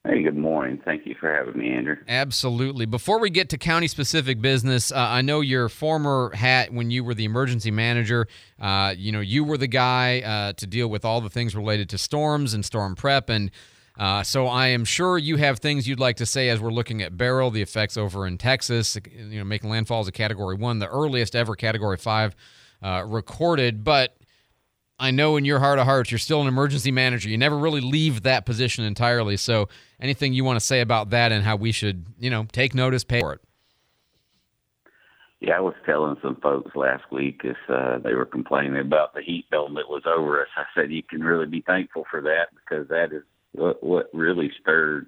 Hey, good morning. Thank you for having me, Andrew. Absolutely. Before we get to county-specific business, I know your former hat when you were the emergency manager. You were the guy to deal with all the things related to storms and storm prep, and so I am sure you have things you'd like to say as we're looking at Beryl, the effects over in Texas, making landfall as a Category 1, the earliest ever Category 5 recorded, but I know in your heart of hearts you're still an emergency manager. You never really leave that position entirely. So anything you want to say about that and how we should, take notice, pay for it? Yeah, I was telling some folks last week as they were complaining about the heat dome that was over us. I said you can really be thankful for that because that is what really steered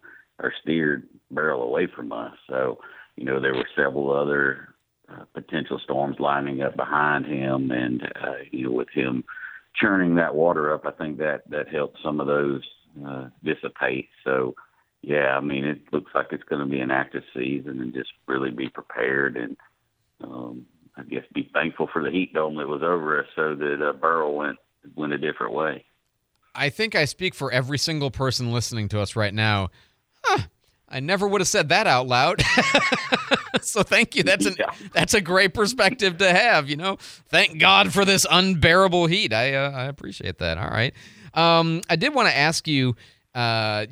Beryl away from us. So, there were several other potential storms lining up behind him, and with him churning that water up, I think that helped some of those dissipate. So, yeah, I mean, it looks like it's going to be an active season, and just really be prepared, and I guess be thankful for the heat dome that was over us, so that Beryl went a different way. I think I speak for every single person listening to us right now. I never would have said that out loud. So thank you. That's a great perspective to have, Thank God for this unbearable heat. I appreciate that. All right. I did want to ask you, there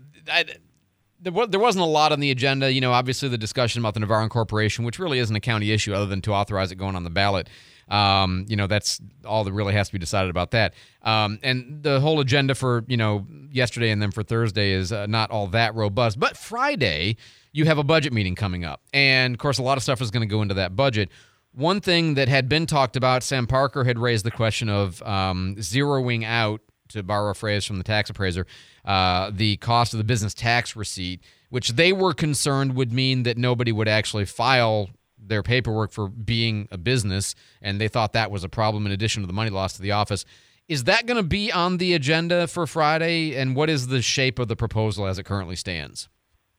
wasn't a lot on the agenda. Obviously the discussion about the Navarro Corporation, which really isn't a county issue other than to authorize it going on the ballot. That's all that really has to be decided about that. And the whole agenda for, yesterday and then for Thursday is not all that robust. But Friday, you have a budget meeting coming up. And, of course, a lot of stuff is going to go into that budget. One thing that had been talked about, Sam Parker had raised the question of zeroing out, to borrow a phrase from the tax appraiser, the cost of the business tax receipt, which they were concerned would mean that nobody would actually file their paperwork for being a business, and they thought that was a problem in addition to the money lost to the office. Is that going to be on the agenda for Friday, and what is the shape of the proposal as it currently stands?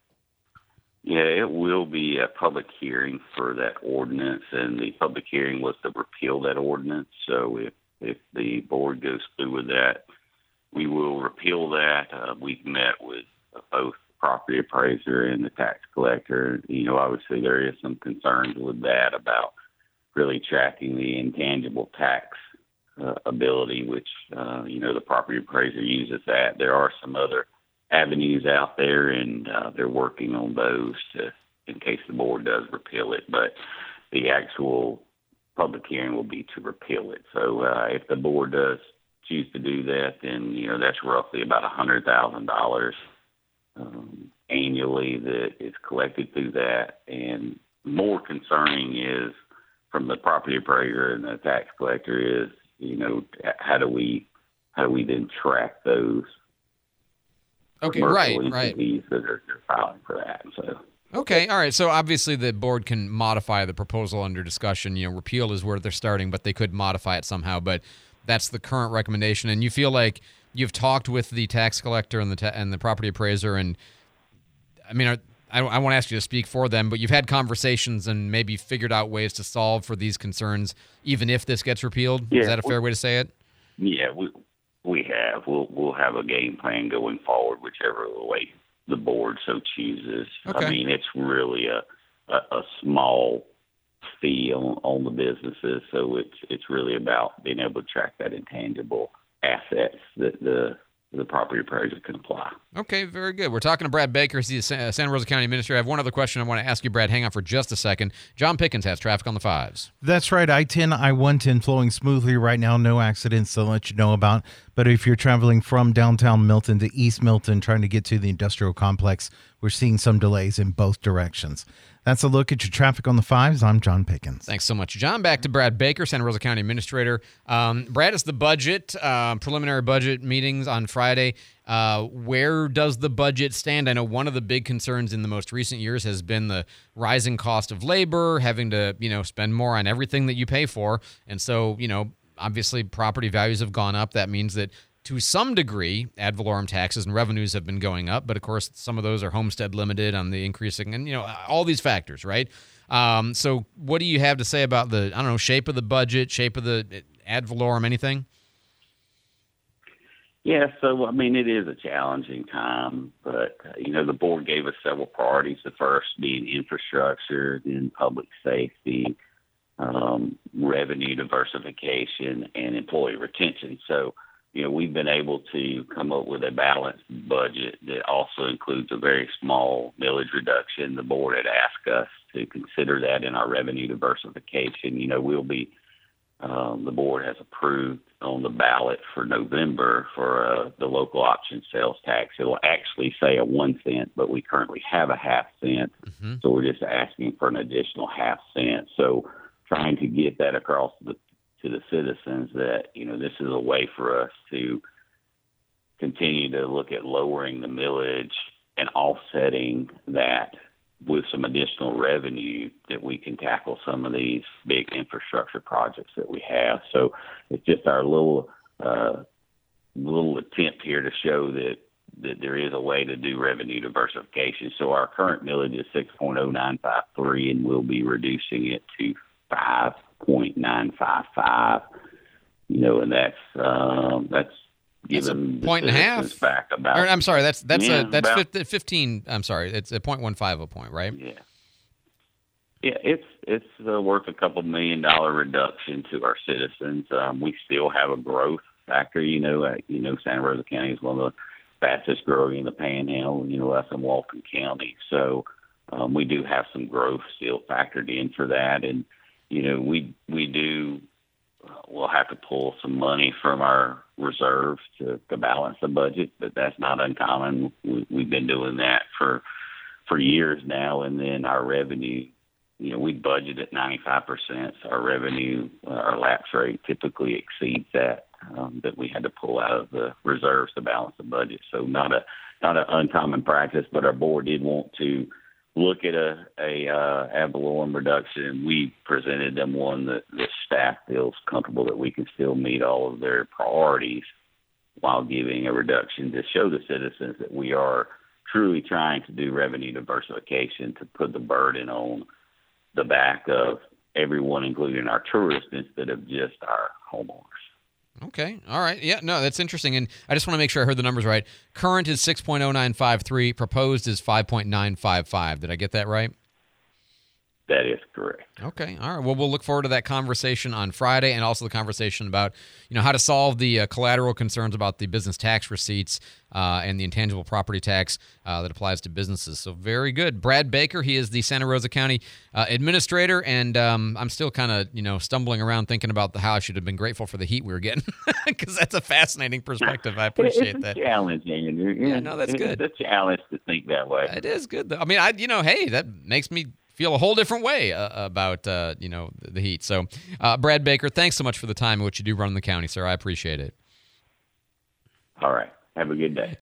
Yeah, it will be a public hearing for that ordinance, and the public hearing was to repeal that ordinance. So if the board goes through with that, we will repeal that. We've met with both property appraiser and the tax collector. Obviously there is some concerns with that about really tracking the intangible tax ability, which, the property appraiser uses that. There are some other avenues out there, and they're working on those in case the board does repeal it. But the actual public hearing will be to repeal it. So if the board does choose to do that, then, that's roughly about $100,000 annually that is collected through that. And more concerning is from the property appraiser and the tax collector is, how do we then track those? Okay, right. That are filing for that. So. Okay, all right. So obviously the board can modify the proposal under discussion. Repeal is where they're starting, but they could modify it somehow. But that's the current recommendation. And you feel like you've talked with the tax collector and the property appraiser, and I mean, I won't ask you to speak for them, but you've had conversations and maybe figured out ways to solve for these concerns, even if this gets repealed. Yeah, is that a fair way to say it? Yeah, we have. We'll have a game plan going forward, whichever way the board so chooses. Okay. I mean, it's really a small fee on the businesses, so it's really about being able to track that intangible assets that the property appraiser can apply. Okay, very good. We're talking to Brad Baker. He's the Santa Rosa County Administrator. I have one other question I want to ask you, Brad. Hang on for just a second. John Pickens has traffic on the 5s. That's right. I-10, I-110 flowing smoothly right now. No accidents to let you know about. But if you're traveling from downtown Milton to East Milton trying to get to the industrial complex, we're seeing some delays in both directions. That's a look at your traffic on the 5s. I'm John Pickens. Thanks so much, John. Back to Brad Baker, Santa Rosa County Administrator. Brad, it's the budget, preliminary budget meetings on Friday. Where does the budget stand? I know one of the big concerns in the most recent years has been the rising cost of labor, having to, spend more on everything that you pay for. And so, obviously property values have gone up. That means that to some degree, ad valorem taxes and revenues have been going up, but of course, some of those are homestead limited on the increasing, and all these factors, right? So, what do you have to say about the shape of the budget, shape of the ad valorem, anything? Yeah, so I mean, it is a challenging time, but the board gave us several priorities. The first being infrastructure, then public safety, revenue diversification, and employee retention. So, we've been able to come up with a balanced budget that also includes a very small millage reduction. The board had asked us to consider that in our revenue diversification. We'll be the board has approved on the ballot for November for the local option sales tax. It will actually say a 1 cent, but we currently have a half cent. Mm-hmm. So we're just asking for an additional half cent. So trying to get that across to the citizens that, this is a way for us to continue to look at lowering the millage and offsetting that with some additional revenue that we can tackle some of these big infrastructure projects that we have. So it's just our little attempt here to show that there is a way to do revenue diversification. So our current millage is 6.0953, and we'll be reducing it to 5.955. And that's given a point and a half back about. I'm sorry, that's 15. I'm sorry, it's a 0.15 a point, right? Yeah. Yeah, it's worth a couple $1 million reduction to our citizens. We still have a growth factor. Santa Rosa County is one of the fastest growing in the Panhandle. Us in Walton County. So we do have some growth still factored in for that, and we do. We'll have to pull some money from our reserves to balance the budget, but that's not uncommon. We've been doing that for years now, and then our revenue. We budget at 95%. So our revenue, our lapse rate typically exceeds that we had to pull out of the reserves to balance the budget. So not an uncommon practice, but our board did want to look at a ad valorem reduction. We presented them one that the staff feels comfortable that we can still meet all of their priorities while giving a reduction to show the citizens that we are truly trying to do revenue diversification to put the burden on the back of everyone, including our tourists, instead of just our homeowners. Okay. All right. Yeah, no, that's interesting. And I just want to make sure I heard the numbers right. Current is 6.0953. Proposed is 5.955. Did I get that right? That is correct. Okay. All right. Well, we'll look forward to that conversation on Friday, and also the conversation about, how to solve the collateral concerns about the business tax receipts and the intangible property tax that applies to businesses. So very good. Brad Baker, he is the Santa Rosa County administrator, and I'm still kind of, stumbling around thinking about how I should have been grateful for the heat we were getting, because that's a fascinating perspective. I appreciate that. It's a challenge, Andrew. Yeah, no, that's good. It's a challenge to think that way. It is good, though. I mean, hey, that makes me feel a whole different way about the heat. So, Brad Baker, thanks so much for the time and what you do run in the county, sir. I appreciate it. All right. Have a good day.